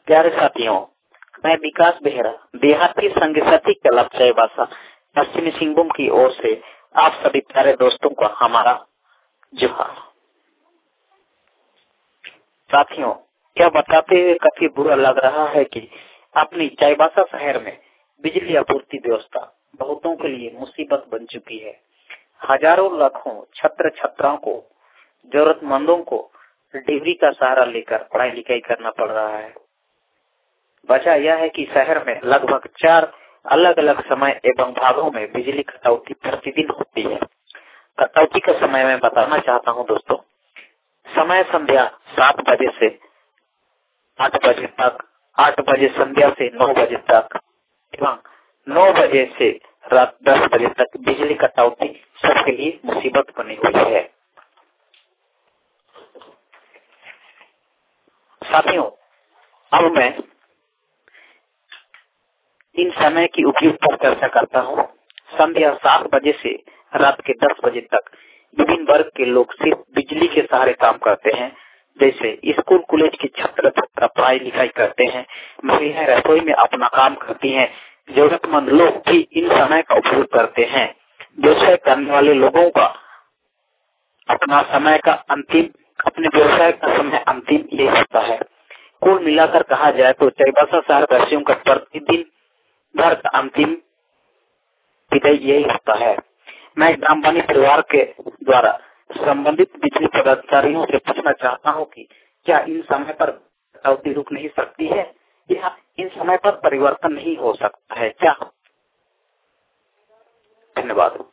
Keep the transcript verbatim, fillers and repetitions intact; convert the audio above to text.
प्यारे साथियों, मैं विकास बेहरा देहाती संघ साथी क्लब चाईबासा पश्चिमी सिंहभूम की ओर से आप सभी प्यारे दोस्तों को हमारा जोहार। साथियों, क्या बताते हुए काफी बुरा लग रहा है कि अपनी चाईबासा शहर में बिजली आपूर्ति व्यवस्था बहुतों के लिए मुसीबत बन चुकी है। हजारों लाखों छात्र छात्राओं को, जरूरतमंदों को डिग्री का सहारा लेकर पढ़ाई लिखाई करना पड़ रहा है। वजह यह है कि शहर में लगभग चार अलग अलग समय एवं भागों में बिजली कटौती प्रतिदिन होती है। कटौती का समय मैं बताना चाहता हूं दोस्तों। समय संध्या सात बजे से आठ बजे तक, आठ बजे संध्या से नौ बजे तक एवं नौ बजे से रात दस बजे तक बिजली कटौती सबके लिए मुसीबत बनी हुई है। साथियों, अब मैं इन समय की उपयोग पर चर्चा करता हूँ। संध्या सात बजे से रात के दस बजे तक विभिन्न वर्ग के लोग सिर्फ बिजली के सहारे काम करते हैं। जैसे स्कूल कॉलेज के छात्र छात्रा पढ़ाई लिखाई करते हैं, महिलाएं रसोई में अपना काम करती हैं, जरूरतमंद लोग भी इन समय का उपयोग करते हैं। व्यवसाय करने वाले लोगों का अपना समय का अंतिम अपने व्यवसाय का समय अंतिम ये होता है। कुल मिलाकर कहा जाए तो चाईबासा शहर वासियों का प्रतिदिन भर का अंतिम विदाई यही होता है। मैं ग्रामवाणी परिवार के द्वारा संबंधित बिजली पदाधिकारियों से पूछना चाहता हूं कि क्या इन समय पर कटौती रुक नहीं सकती है या इन समय पर परिवर्तन नहीं हो सकता है क्या? धन्यवाद।